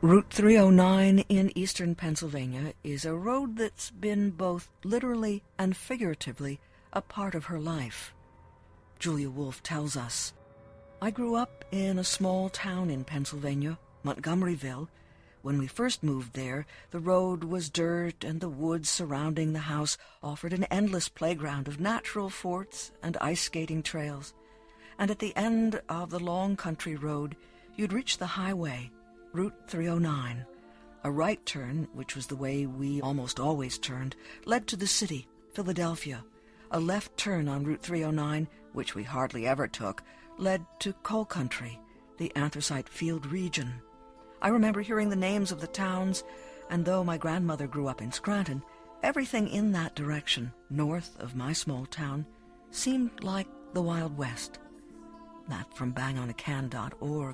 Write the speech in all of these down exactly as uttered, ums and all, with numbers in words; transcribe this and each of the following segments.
Route three oh nine in eastern Pennsylvania is a road that's been both literally and figuratively a part of her life. Julia Wolfe tells us, "I grew up in a small town in Pennsylvania, Montgomeryville. When we first moved there, the road was dirt and the woods surrounding the house offered an endless playground of natural forts and ice skating trails. And at the end of the long country road, you'd reach the highway, Route three oh nine. A right turn, which was the way we almost always turned, led to the city, Philadelphia. A left turn on Route three oh nine, which we hardly ever took, led to coal country, the anthracite field region. I remember hearing the names of the towns, and though my grandmother grew up in Scranton, everything in that direction, north of my small town, seemed like the Wild West." That from bang on a can dot org.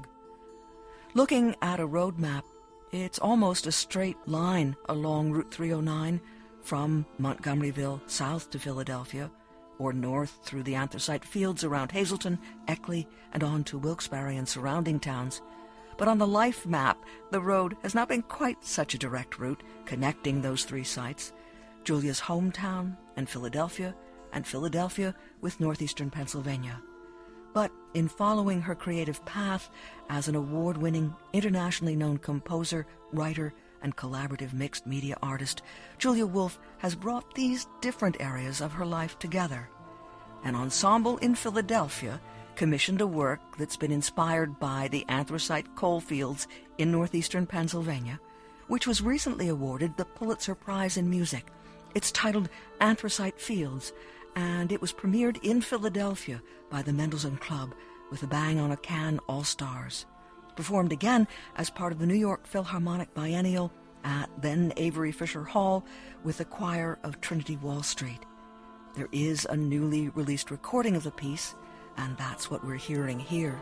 Looking at a road map, it's almost a straight line along Route three oh nine from Montgomeryville south to Philadelphia, or north through the anthracite fields around Hazleton, Eckley, and on to Wilkes-Barre and surrounding towns. But on the life map, the road has not been quite such a direct route connecting those three sites, Julia's hometown and Philadelphia, and Philadelphia with northeastern Pennsylvania. But in following her creative path as an award-winning, internationally known composer, writer, and collaborative mixed media artist, Julia Wolfe has brought these different areas of her life together. An ensemble in Philadelphia commissioned a work that's been inspired by the anthracite coal fields in northeastern Pennsylvania, which was recently awarded the Pulitzer Prize in Music. It's titled Anthracite Fields, and it was premiered in Philadelphia by the Mendelssohn Club with a Bang on a Can All-Stars. Performed again as part of the New York Philharmonic Biennial at then Avery Fisher Hall with the choir of Trinity Wall Street. There is a newly released recording of the piece, and that's what we're hearing here.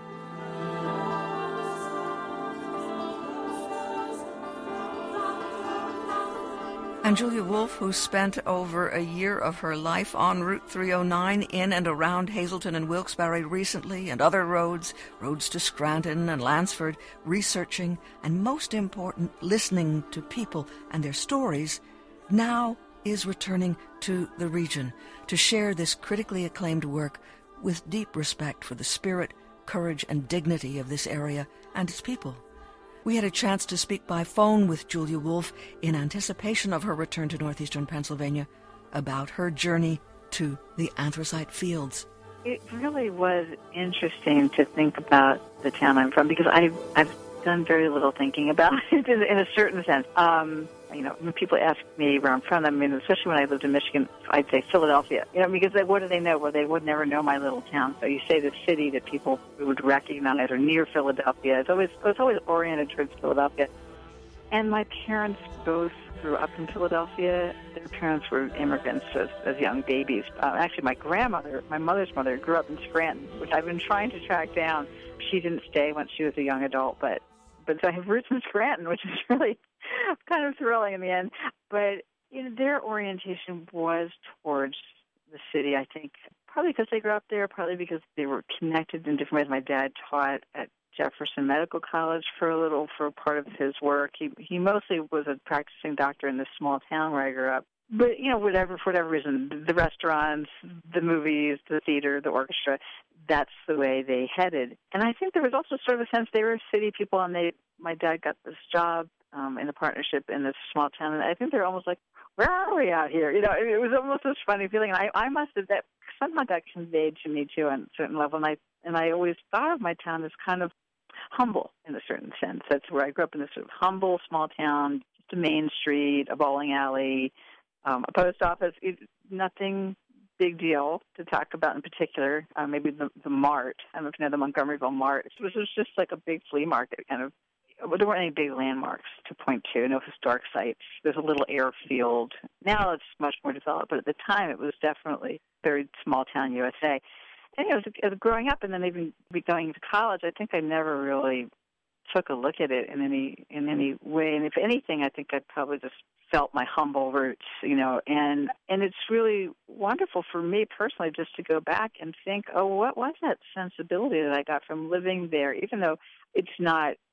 And Julia Wolfe, who spent over a year of her life on Route three oh nine in and around Hazleton and Wilkes-Barre recently, and other roads, roads to Scranton and Lansford, researching, and most important, listening to people and their stories, now is returning to the region to share this critically acclaimed work with deep respect for the spirit, courage, and dignity of this area and its people. We had a chance to speak by phone with Julia Wolfe in anticipation of her return to northeastern Pennsylvania about her journey to the anthracite fields. It really was interesting to think about the town I'm from, because I've, I've done very little thinking about it in, in a certain sense. Um, you know, when people ask me where I'm from, I mean, especially when I lived in Michigan, I'd say Philadelphia. You know, because they, what do they know? Well, they would never know my little town. So you say the city that people would recognize or near Philadelphia. It's always it's always oriented towards Philadelphia. And my parents both grew up in Philadelphia. Their parents were immigrants as, as young babies. Uh, actually, my grandmother, my mother's mother, grew up in Scranton, which I've been trying to track down. She didn't stay once she was a young adult, but but so I have roots in Scranton, which is really kind of thrilling in the end. But you know, their orientation was towards the city, I think, probably because they grew up there, partly because they were connected in different ways. My dad taught at Jefferson Medical College for a little, for part of his work. He he mostly was a practicing doctor in this small town where I grew up. But, you know, whatever, for whatever reason, the restaurants, the movies, the theater, the orchestra, that's the way they headed. And I think there was also sort of a sense they were city people, and they, my dad got this job um, in a partnership in this small town, and I think they're almost like, where are we out here? You know, it, it was almost this funny feeling, and I, I must have, that somehow got conveyed to me, too, on a certain level, and I, and I always thought of my town as kind of humble in a certain sense. That's where I grew up, in this sort of humble small town, just a main street, a bowling alley, Um, a post office, it, nothing big deal to talk about in particular. Uh, maybe the, the Mart. I don't know if you know the Montgomeryville Mart. It was, it was just like a big flea market, kind of. Well, there weren't any big landmarks to point to, no historic sites. There's a little airfield. Now it's much more developed, but at the time it was definitely very small town U S A. And you know, as, as growing up and then even going to college, I think I never really took a look at it in any in any way. And if anything, I think I probably just felt my humble roots, you know, and and it's really wonderful for me personally just to go back and think, oh, what was that sensibility that I got from living there, even though it's not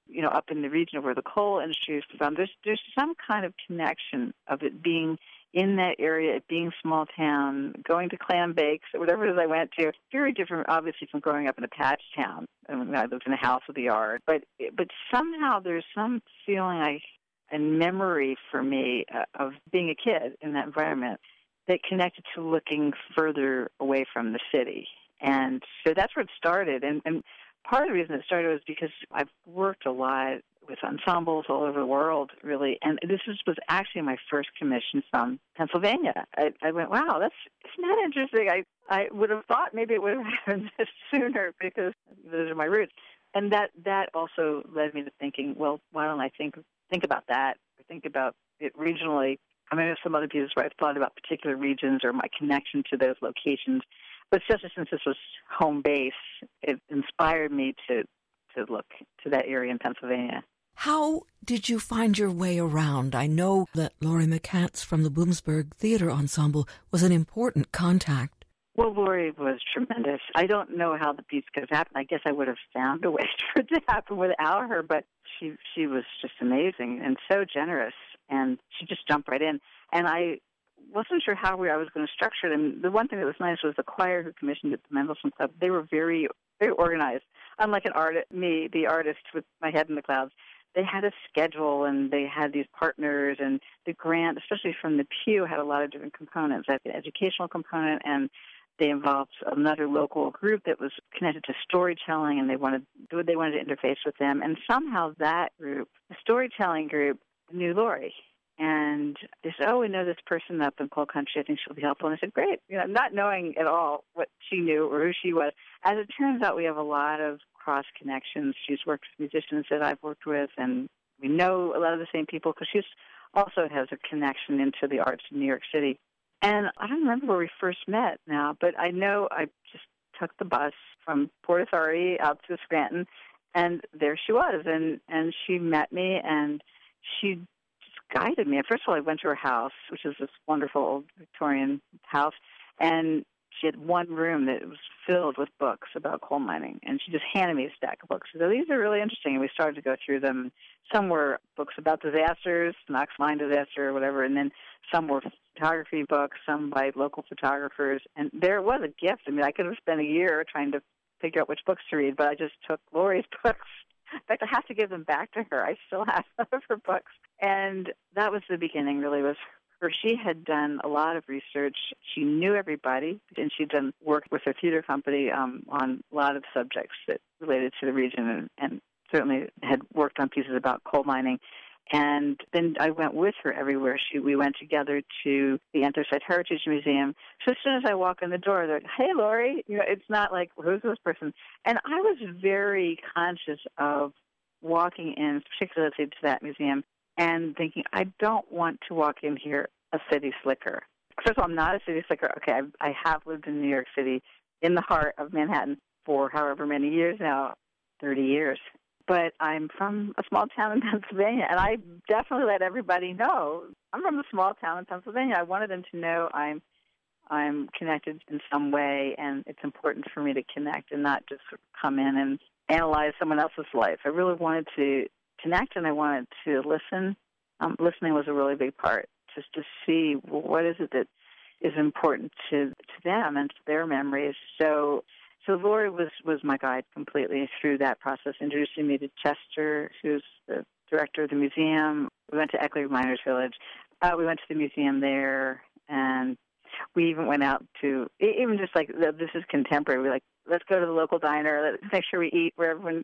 you know, up in the region of where the coal industry is from, there's there's some kind of connection of it being in that area, it being small town, going to clam bakes, or whatever it is I went to. Very different, obviously, from growing up in a patch town. I, mean, I lived in a house with a yard. But but somehow there's some feeling I, and memory for me uh, of being a kid in that environment that connected to looking further away from the city. And so that's where it started. And, and part of the reason it started was because I've worked a lot with ensembles all over the world, really. And this was, was actually my first commission from Pennsylvania. I, I went, wow, that's isn't that interesting? I, I would have thought maybe it would have happened sooner because those are my roots. And that, that also led me to thinking, well, why don't I think think about that or think about it regionally? I mean, there's some other pieces where I've thought about particular regions or my connection to those locations. But especially since this was home base, it inspired me to, to look to that area in Pennsylvania. How did you find your way around? I know that Laurie McCants from the Bloomsburg Theater Ensemble was an important contact. Well, Laurie was tremendous. I don't know how the piece could have happened. I guess I would have found a way for it to happen without her, but she she was just amazing and so generous, and she just jumped right in. And I wasn't sure how we, I was going to structure it. And the one thing that was nice was the choir who commissioned it, the Mendelssohn Club. They were very, very organized. Unlike an artist, me, the artist with my head in the clouds, they had a schedule and they had these partners, and the grant, especially from the Pew, had a lot of different components. They had an educational component, and they involved another local group that was connected to storytelling, and they wanted they wanted to interface with them. And somehow that group, the storytelling group, knew Laurie. And they said, oh, we know this person up in Coal Country. I think she'll be helpful. And I said, great. You know, not knowing at all what she knew or who she was. As it turns out, we have a lot of cross connections. She's worked with musicians that I've worked with, and we know a lot of the same people because she also has a connection into the arts in New York City. And I don't remember where we first met now, but I know I just took the bus from Port Authority out to Scranton, and there she was. And, and she met me, and she guided me. First of all, I went to her house, which is this wonderful old Victorian house, and she had one room that was filled with books about coal mining, and she just handed me a stack of books. So these are really interesting, and we started to go through them. Some were books about disasters, Knox Mine disaster or whatever, and then some were photography books, some by local photographers, and there was a gift. I mean, I could have spent a year trying to figure out which books to read, but I just took Laurie's books. In fact, I have to give them back to her. I still have some of her books. And that was the beginning, really, was her. She had done a lot of research. She knew everybody, and she'd done work with her theater company um, on a lot of subjects that related to the region, and, and certainly had worked on pieces about coal mining. And then I went with her everywhere. She, we went together to the Anthracite Heritage Museum. So as soon as I walk in the door, they're like, hey, Laurie. You know, it's not like, who's this person? And I was very conscious of walking in, particularly to that museum, and thinking, I don't want to walk in here a city slicker. First of all, I'm not a city slicker. Okay, I, I have lived in New York City, in the heart of Manhattan, for however many years now, thirty years. But I'm from a small town in Pennsylvania, and I definitely let everybody know I'm from a small town in Pennsylvania. I wanted them to know I'm I'm connected in some way, and it's important for me to connect and not just sort of come in and analyze someone else's life. I really wanted to connect, and I wanted to listen. Um, listening was a really big part, just to see, well, what is it that is important to, to them and to their memories. So So Laurie was, was my guide completely through that process, introducing me to Chester, who's the director of the museum. We went to Eckley Miners Village. Uh, we went to the museum there, and we even went out to, even just like, this is contemporary, we like, let's go to the local diner, let's make sure we eat where everyone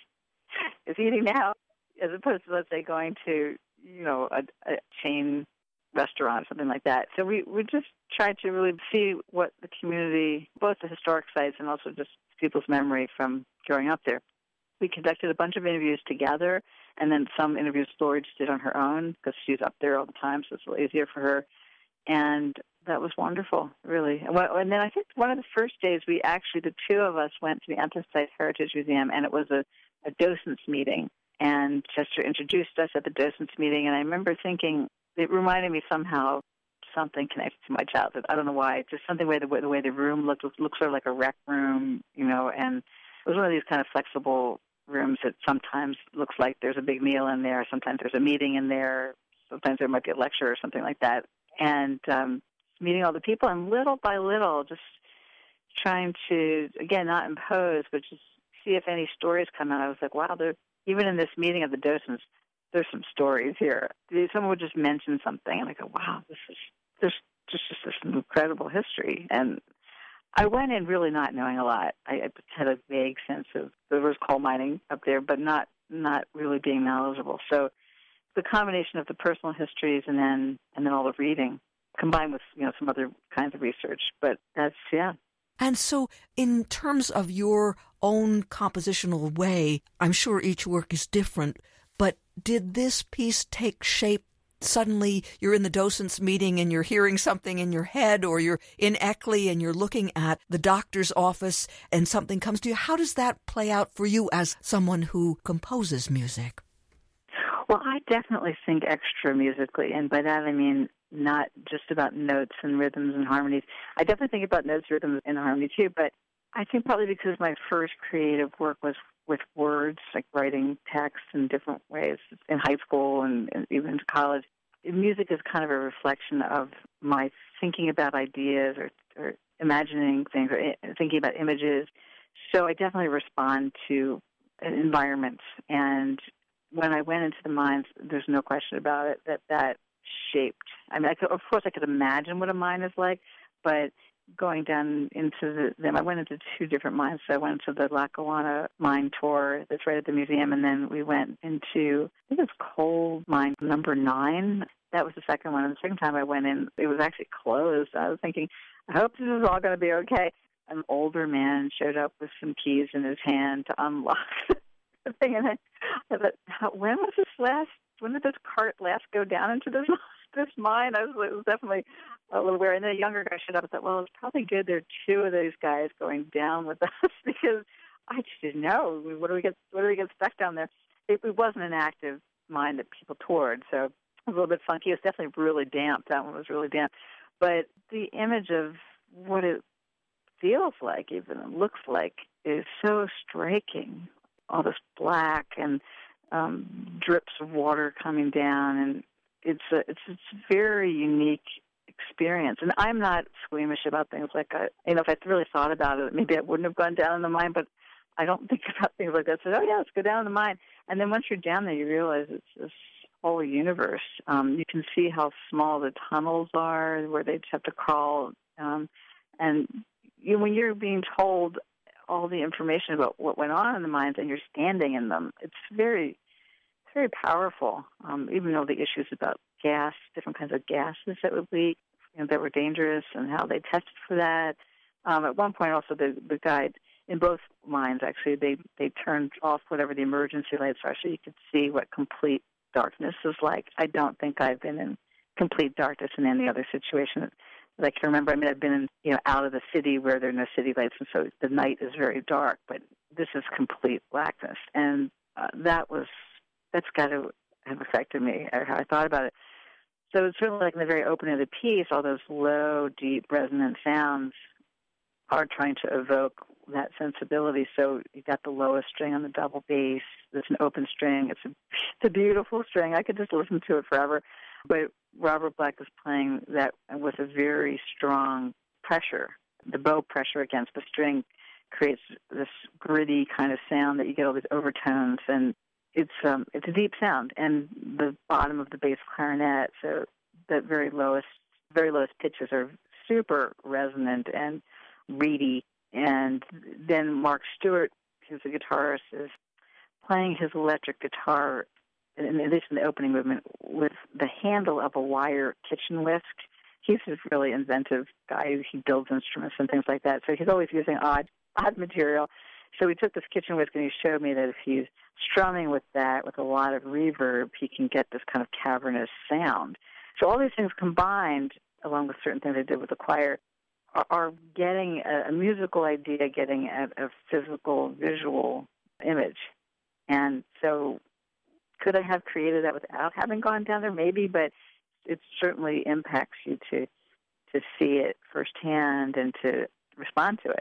is eating now, as opposed to, let's say, going to, you know, a, a chain restaurant, something like that. So we, we just tried to really see what the community, both the historic sites and also just people's memory from growing up there. We conducted a bunch of interviews together, and then some interviews Laurie just did on her own because she's up there all the time, so it's a little easier for her. And that was wonderful, really. And, and then I think one of the first days we actually, the two of us went to the Anthracite Heritage Museum, and it was a, a docents meeting. And Chester introduced us at the docents meeting, and I remember thinking, it reminded me somehow something connected to my childhood. I don't know why. Just something way the way the way the room looked. It looked sort of like a rec room, you know. And it was one of these kind of flexible rooms that sometimes looks like there's a big meal in there, sometimes there's a meeting in there, sometimes there might be a lecture or something like that. And um, meeting all the people, and little by little, just trying to, again, not impose, but just see if any stories come out. I was like, wow, there, even in this meeting of the docents, there's some stories here. Someone would just mention something, and I go, wow, this is there's just, just this incredible history. And I went in really not knowing a lot. I, I had a vague sense of there was coal mining up there, but not not really being knowledgeable. So the combination of the personal histories and then and then all the reading, combined with you know some other kinds of research. But that's yeah. And so in terms of your own compositional way, I'm sure each work is different, but did this piece take shape? Suddenly you're in the docents' meeting and you're hearing something in your head, or you're in Eckley and you're looking at the doctor's office and something comes to you. How does that play out for you as someone who composes music? Well, I definitely think extra musically, and by that I mean not just about notes and rhythms and harmonies. I definitely think about notes, rhythms, and harmony too, but I think probably because my first creative work was with words, like writing text in different ways in high school and, and even into college. Music is kind of a reflection of my thinking about ideas or, or imagining things or thinking about images. So I definitely respond to environments. And when I went into the mines, there's no question about it that that shaped. I mean, I could, of course, I could imagine what a mine is like, but going down into the, them, I went into two different mines. So I went to the Lackawanna mine tour that's right at the museum, and then we went into, I think it's coal mine number nine. That was the second one. And the second time I went in, it was actually closed. I was thinking, I hope this is all going to be okay. An older man showed up with some keys in his hand to unlock the thing. And I, I thought, how, when was this last, when did this cart last go down into this this mine? I was, it was definitely a little weird. And then a younger guy showed up and thought, well, it's probably good there are two of those guys going down with us because I just didn't know. What do we get, what do we get stuck down there? It, it wasn't an active mine that people toured, so it was a little bit funky. It was definitely really damp. That one was really damp. But the image of what it feels like, even it looks like, is so striking. All this black and um, drips of water coming down, and it's a it's it's a very unique experience. And I'm not squeamish about things like I, you know, if I really thought about it, maybe I wouldn't have gone down in the mine. But I don't think about things like that. So, oh yeah, let's go down in the mine. And then once you're down there, you realize it's this whole universe. Um, you can see how small the tunnels are, where they just have to crawl. Um, and you, when you're being told all the information about what went on in the mines and you're standing in them, it's very, very powerful. Um, even though the issues about gas, different kinds of gases that would leak, you know, that were dangerous, and how they tested for that. Um, at one point, also the the guide in both mines, actually, they they turned off whatever the emergency lights are, so you could see what complete darkness is like. I don't think I've been in complete darkness in any other situation that I can remember. I mean, I've been in, you know, out of the city where there are no city lights, and so the night is very dark. But this is complete blackness, and uh, that was that's got to have affected me, or how I thought about it. So it's really like in the very opening of the piece, all those low, deep, resonant sounds are trying to evoke that sensibility. So you got the lowest string on the double bass. It's an open string. It's a, it's a beautiful string. I could just listen to it forever. But Robert Black is playing that with a very strong pressure. The bow pressure against the string creates this gritty kind of sound that you get all these overtones, and it's um it's a deep sound. And the bottom of the bass clarinet, so the very lowest, very lowest pitches are super resonant and reedy. And then Mark Stewart, who's a guitarist, is playing his electric guitar, in addition to the opening movement, with the handle of a wire kitchen whisk. He's a really inventive guy. He builds instruments and things like that. So he's always using odd, odd material. So we took this kitchen whisk, and he showed me that if he's strumming with that, with a lot of reverb, he can get this kind of cavernous sound. So all these things combined, along with certain things I did with the choir, are, are getting a, a musical idea, getting a, a physical, visual image. And so could I have created that without having gone down there? Maybe, but it certainly impacts you to to see it firsthand and to respond to it.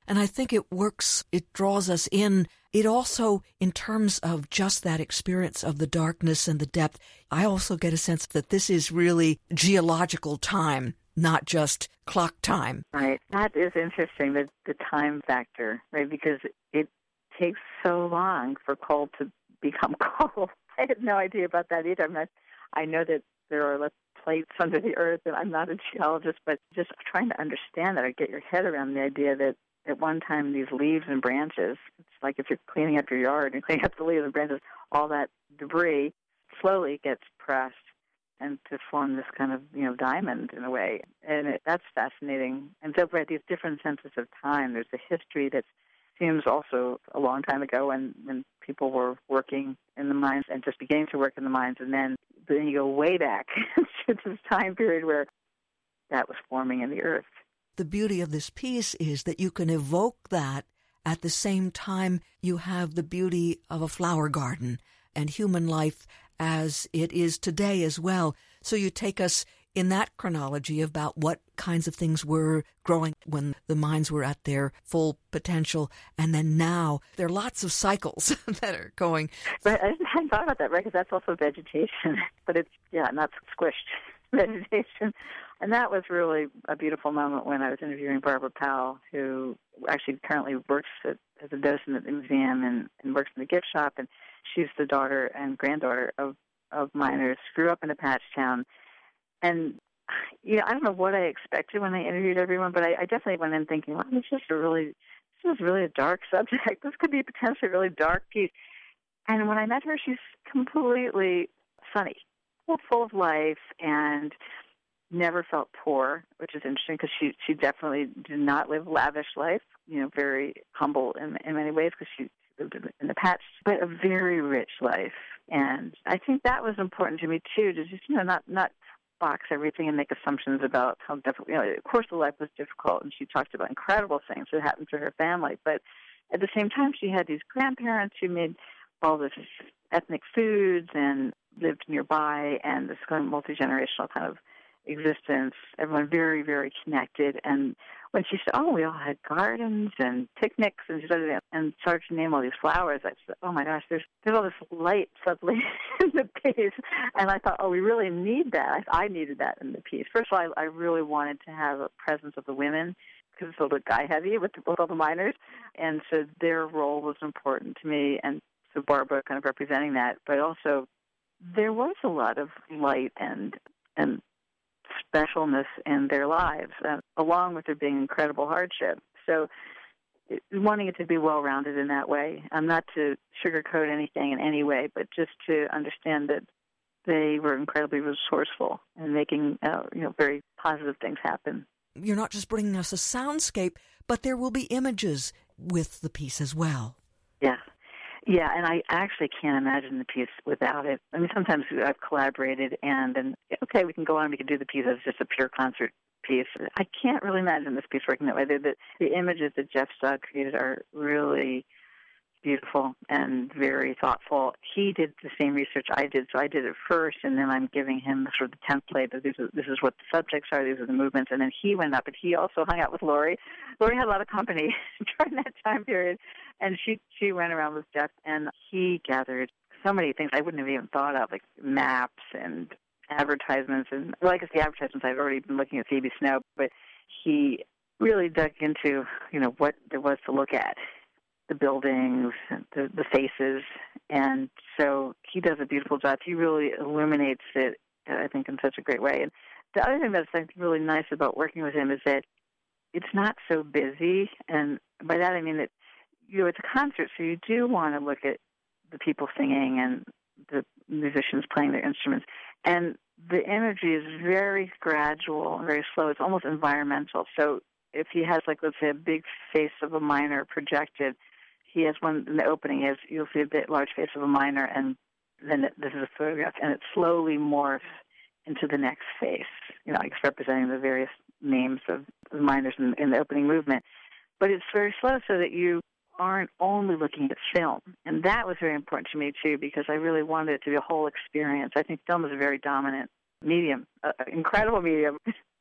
And I think it works, it draws us in. It also, in terms of just that experience of the darkness and the depth, I also get a sense that this is really geological time, not just clock time. Right. That is interesting, the, the time factor, right? Because it takes so long for coal to become coal. I had no idea about that either. I'm not, I know that there are less plates under the earth, and I'm not a geologist, but just trying to understand that or get your head around the idea that at one time these leaves and branches, it's like if you're cleaning up your yard and cleaning up the leaves and branches, all that debris slowly gets pressed and to form this kind of, you know, diamond in a way. And it, that's fascinating. And so, right, these different senses of time, there's a history that seems also a long time ago when, when people were working in the mines and just beginning to work in the mines. And then, then you go way back to this time period where that was forming in the earth. The beauty of this piece is that you can evoke that at the same time you have the beauty of a flower garden and human life as it is today as well. So you take us in that chronology about what kinds of things were growing when the mines were at their full potential, and then now there are lots of cycles that are going. Right, I hadn't thought about that, right, because that's also vegetation, but it's, yeah, not squished vegetation. And that was really a beautiful moment when I was interviewing Barbara Powell, who actually currently works at, as a docent at the museum and, and works in the gift shop, and she's the daughter and granddaughter of, of miners, grew up in a patch town. And, you know, I don't know what I expected when I interviewed everyone, but I, I definitely went in thinking, well, this is a really, this is really a dark subject. This could be potentially a really dark piece. And when I met her, she's completely sunny, full of life, and never felt poor, which is interesting because she, she definitely did not live a lavish life, you know, very humble in, in many ways because she lived in the patch, but a very rich life. And I think that was important to me, too, to just, you know, not, not box everything and make assumptions about how difficult, you know, of course the life was difficult, and she talked about incredible things that happened to her family, but at the same time she had these grandparents who made all this ethnic foods and lived nearby, and this kind of multi-generational kind of existence, everyone very, very connected. And when she said, oh, we all had gardens and picnics, and she started, and started to name all these flowers, I said, oh my gosh, there's there's all this light suddenly in the piece. And I thought, oh, we really need that. I, I needed that in the piece. First of all, I, I really wanted to have a presence of the women, because it's a little bit guy-heavy with, with all the miners. And so their role was important to me, and so Barbara kind of representing that. But also, there was a lot of light and and specialness in their lives, uh, along with there being incredible hardship. So it, wanting it to be well-rounded in that way, um, not to sugarcoat anything in any way, but just to understand that they were incredibly resourceful and making uh, you know, very positive things happen. You're not just bringing us a soundscape, but there will be images with the piece as well. Yeah. Yeah, and I actually can't imagine the piece without it. I mean, sometimes I've collaborated, and, and okay, we can go on, we can do the piece as just a pure concert piece. I can't really imagine this piece working that way. The, the, the images that Jeff Stod created are really beautiful and very thoughtful. He did the same research I did, so I did it first, and then I'm giving him sort of the template that this is, this is what the subjects are, these are the movements, and then he went up, and he also hung out with Lori. Lori had a lot of company during that time period, and she, she went around with Jeff, and he gathered so many things I wouldn't have even thought of, like maps and advertisements, and, well, I guess the advertisements I've already been looking at Phoebe Snow, but he really dug into, you know, what there was to look at. The buildings, the, the faces, and so he does a beautiful job. He really illuminates it, I think, in such a great way. And the other thing that's like, really nice about working with him is that it's not so busy, and by that I mean that, you know, it's a concert, so you do want to look at the people singing and the musicians playing their instruments, and the imagery is very gradual and very slow. It's almost environmental. So if he has, like, let's say, a big face of a miner projected, he has one in the opening. He has, you'll see a bit large face of a miner, and then it, this is a photograph, and it slowly morphs into the next face, you know, like representing the various names of the miners in, in the opening movement. But it's very slow so that you aren't only looking at film. And that was very important to me, too, because I really wanted it to be a whole experience. I think film is a very dominant medium, uh, incredible medium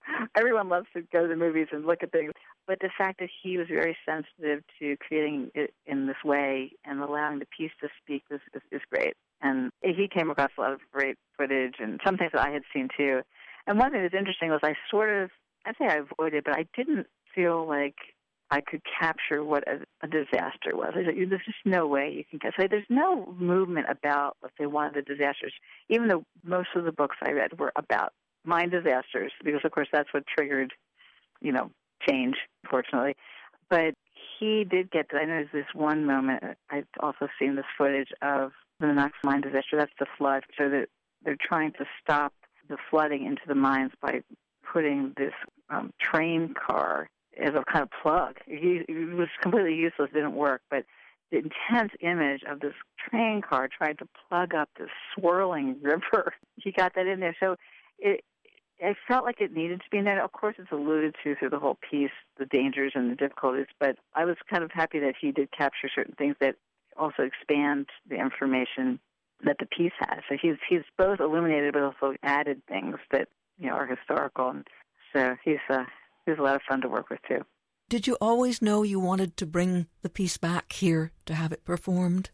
everyone loves to go to the movies and look at things. But the fact that he was very sensitive to creating it in this way and allowing the piece to speak is, is, is great. And he came across a lot of great footage and some things that I had seen too. And one thing that's interesting was I sort of, I'd say I avoided, but I didn't feel like I could capture what a, a disaster was. I said, there's just no way you can capture. There's no movement about, let's say, one of the disasters, even though most of the books I read were about mine disasters, because, of course, that's what triggered, you know, change, fortunately. But he did get to, I know there's this one moment, I've also seen this footage of the Knox mine disaster. That's the flood. So that they're trying to stop the flooding into the mines by putting this um, train car as a kind of plug. He, it was completely useless, didn't work, but the intense image of this train car trying to plug up this swirling river, he got that in there. So it, I felt like it needed to be in there. Of course, it's alluded to through the whole piece, the dangers and the difficulties, but I was kind of happy that he did capture certain things that also expand the information that the piece has. So he's he's both illuminated but also added things that, you know, are historical. And so he's uh, he's a lot of fun to work with too. Did you always know you wanted to bring the piece back here to have it performed?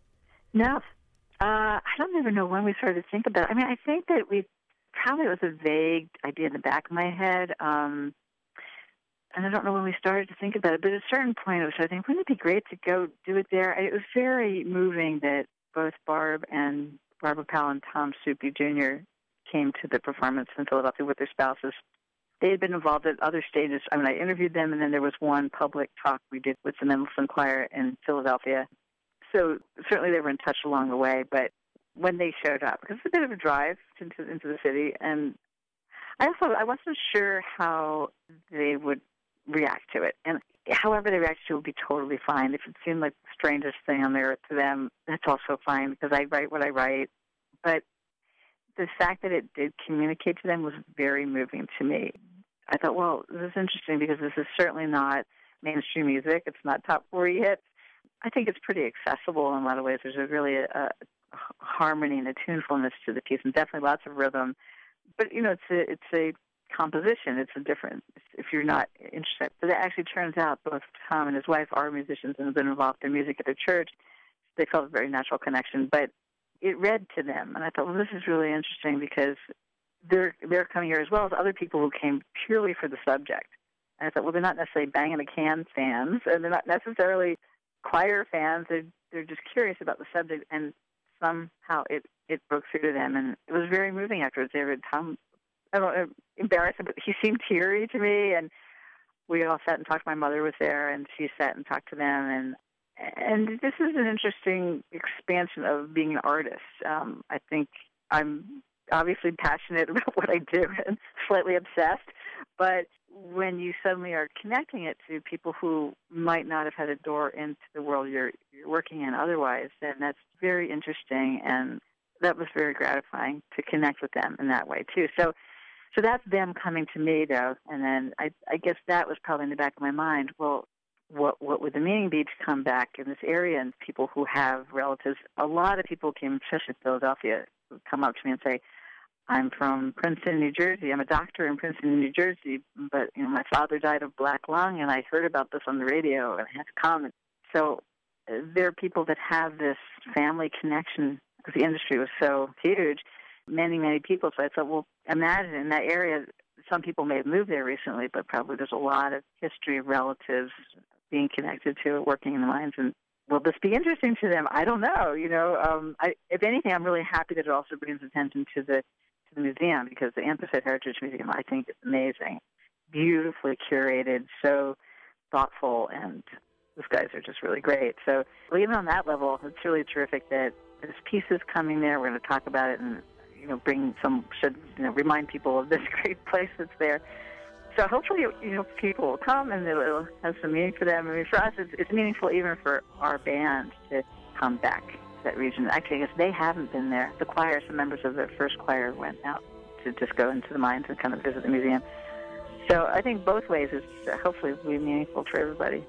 No. Uh, I don't even know when we started to think about it. I mean, I think that we probably it was a vague idea in the back of my head. Um, and I don't know when we started to think about it, but at a certain point I was thinking, wouldn't it be great to go do it there? It was very moving that both Barb and Barbara Powell and Tom Soupy Junior came to the performance in Philadelphia with their spouses. They had been involved at other stages. I mean, I interviewed them, and then there was one public talk we did with the Mendelssohn Choir in Philadelphia. So certainly they were in touch along the way, but when they showed up, because it's a bit of a drive into, into the city, and I also I wasn't sure how they would react to it. And however they react to it would be totally fine. If it seemed like the strangest thing on the earth to them, that's also fine, because I write what I write. But the fact that it did communicate to them was very moving to me. I thought, well, this is interesting because this is certainly not mainstream music. It's not top forty hits. I think it's pretty accessible in a lot of ways. There's a really a, a harmony and a tunefulness to the piece, and definitely lots of rhythm. But, you know, it's a, it's a composition. It's a different, if you're not interested. But it actually turns out both Tom and his wife are musicians and have been involved in music at their church. They felt a very natural connection. But it read to them, and I thought, well, this is really interesting because they're they're coming here as well as other people who came purely for the subject. And I thought, well, they're not necessarily banging a can fans, and they're not necessarily choir fans. They're they're just curious about the subject, and somehow it it broke through to them, and it was very moving afterwards. They were Tom, I don't know, embarrassed, but he seemed teary to me, and we all sat and talked. My mother was there, and she sat and talked to them, and. And this is an interesting expansion of being an artist. Um, I think I'm obviously passionate about what I do and slightly obsessed, but when you suddenly are connecting it to people who might not have had a door into the world you're, you're working in otherwise, then that's very interesting, and that was very gratifying to connect with them in that way, too. So so that's them coming to me, though, and then I, I guess that was probably in the back of my mind. Well, What what would the meaning be to come back in this area and people who have relatives? A lot of people came, especially in Philadelphia, would come up to me and say, I'm from Princeton, New Jersey. I'm a doctor in Princeton, New Jersey, but you know my father died of black lung, and I heard about this on the radio, and I had to come. So uh, there are people that have this family connection because the industry was so huge, many, many people. So I thought, well, imagine in that area, some people may have moved there recently, but probably there's a lot of history of relatives being connected to it, working in the mines. And will this be interesting to them? I don't know. You know, um, I, if anything, I'm really happy that it also brings attention to the to the museum, because the Ampersand Heritage Museum, I think, is amazing, beautifully curated, so thoughtful, and those guys are just really great. So even on that level, it's really terrific that this piece is coming there. We're going to talk about it and you know bring some should you know remind people of this great place that's there. So hopefully, you know, people will come and it'll have some meaning for them. I mean, for us, it's, it's meaningful even for our band to come back to that region. Actually, I guess they haven't been there. The choir, some members of the first choir went out to just go into the mines and kind of visit the museum. So I think both ways is hopefully will be meaningful for everybody.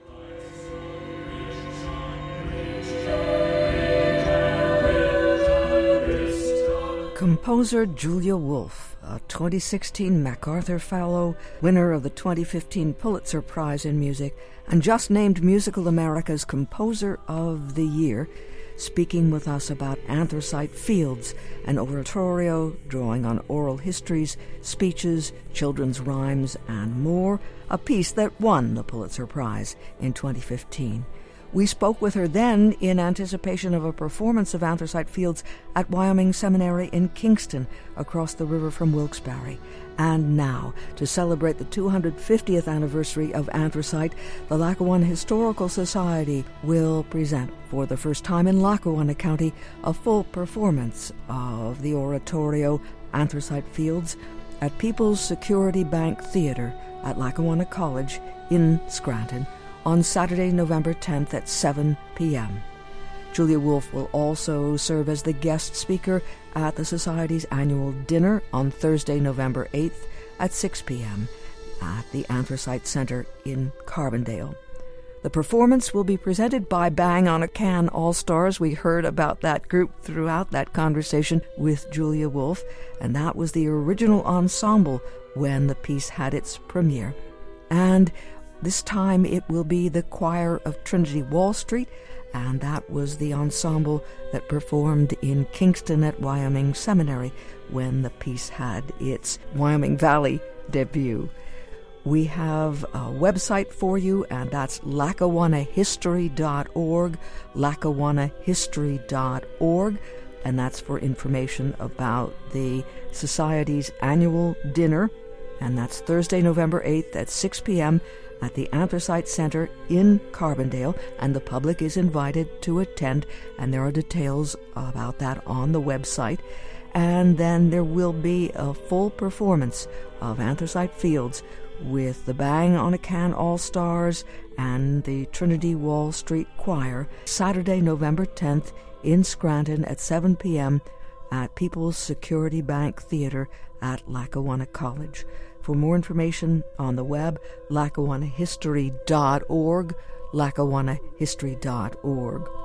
Composer Julia Wolfe a twenty sixteen MacArthur Fellow, winner of the twenty fifteen Pulitzer Prize in Music, and just named Musical America's Composer of the Year, speaking with us about Anthracite Fields, an oratorio drawing on oral histories, speeches, children's rhymes, and more, a piece that won the Pulitzer Prize in twenty fifteen. We spoke with her then in anticipation of a performance of Anthracite Fields at Wyoming Seminary in Kingston, across the river from Wilkes-Barre. And now, to celebrate the two hundred fiftieth anniversary of anthracite, the Lackawanna Historical Society will present, for the first time in Lackawanna County, a full performance of the oratorio Anthracite Fields at People's Security Bank Theater at Lackawanna College in Scranton on Saturday, November tenth at seven p.m. Julia Wolfe will also serve as the guest speaker at the Society's annual dinner on Thursday, November eighth at six p.m. at the Anthracite Center in Carbondale. The performance will be presented by Bang on a Can All-Stars. We heard about that group throughout that conversation with Julia Wolfe, and that was the original ensemble when the piece had its premiere. And this time it will be the Choir of Trinity Wall Street, and that was the ensemble that performed in Kingston at Wyoming Seminary when the piece had its Wyoming Valley debut. We have a website for you, and that's Lackawanna History dot org, Lackawanna History dot org, and that's for information about the Society's annual dinner, and that's Thursday, November eighth at six p.m. at the Anthracite Center in Carbondale, and the public is invited to attend, and there are details about that on the website. And then there will be a full performance of Anthracite Fields with the Bang on a Can All-Stars and the Trinity Wall Street Choir, Saturday, November tenth in Scranton at seven p.m. at People's Security Bank Theater at Lackawanna College. For more information on the web, Lackawanna History dot org, Lackawanna History dot org.